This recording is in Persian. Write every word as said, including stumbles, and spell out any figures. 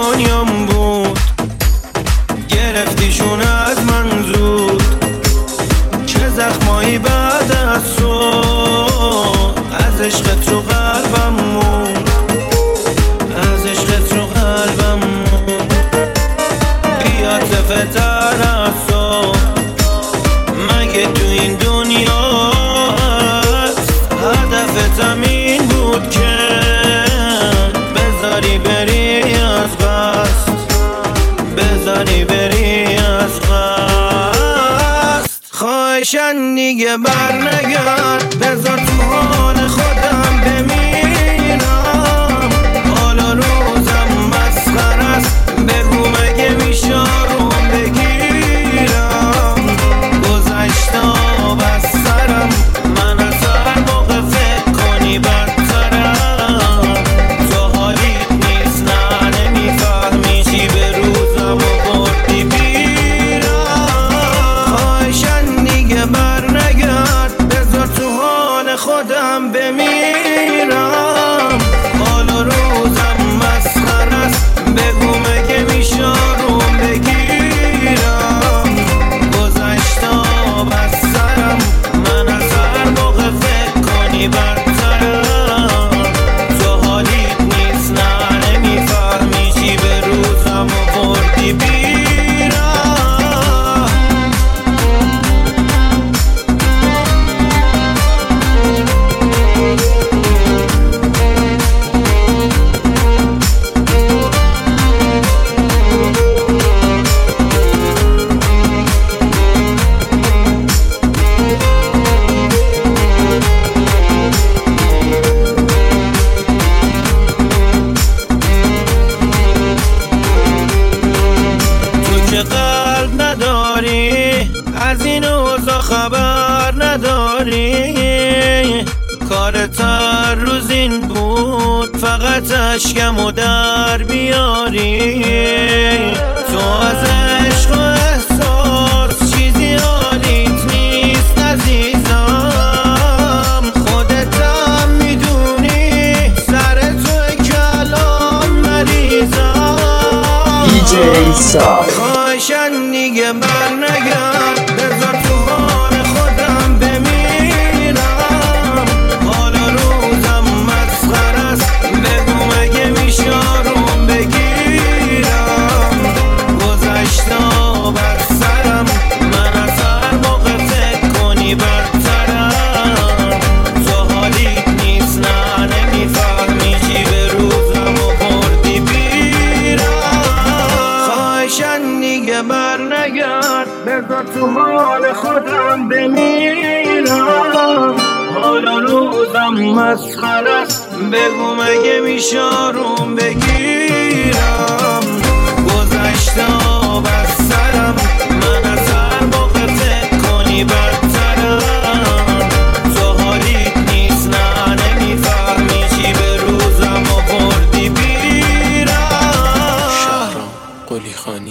دنیام بود، گرفتیشون از من زود. چه زخمایی بعد از تو، از عشقت رو قلبم موند، از عشقت رو قلبم موند. بیا تفتر از تو، مگه تو این دنیا هست هدفت همین بود که بذاری بری از قصد، بذاری بری از قصد. خواهشن دیگه بر نگرد، بذار تو حال خودم بمیرم. حالا روزم مسخر است، بگو مگه میشه روم بگیرم. گذشته بس سرم، من از هر موقع فکر کنی بدترم. تو حالیت نیست نه نمیفهمی چی به روزم و بردی بیرم. خواهشن دیگه بر نگرد، بذار تو حال خودم بمیرم. حالا روزم مسخر است، بگو مگه میشه روم بگیرم. گذشته بس سرم، من از هر موقع فکر کنی بدترم. تو حالیت نیست نه نمیفهمی چی به روزم و بردی بیرم. که قلب نداری، از این اوضاع خبر نداری. کارت هر روز این بود، فقط اشکمو در بیاری. تو از عشق و احساس چیزی حالیت نیست عزیزم. خودتم میدونی سر تو کلام مریضم. دی جی سال خواهشن دیگه بر نگرد، بذار تو حال خودم بمیرم. حالا روزم مسخر است، بگو مگه میشه روم بگیرم. گذشته بر سرم، من از هر موقع فکر کنی بدترم. تو حالیت نیست نه نمیفهمی چی به روزم و بردی بیرم. خواهشن دیگه بر نگرد، بذار تو حال خودم بمیرم. حالا روزم مسخر است، بگو مگه میشه روم بگیرم.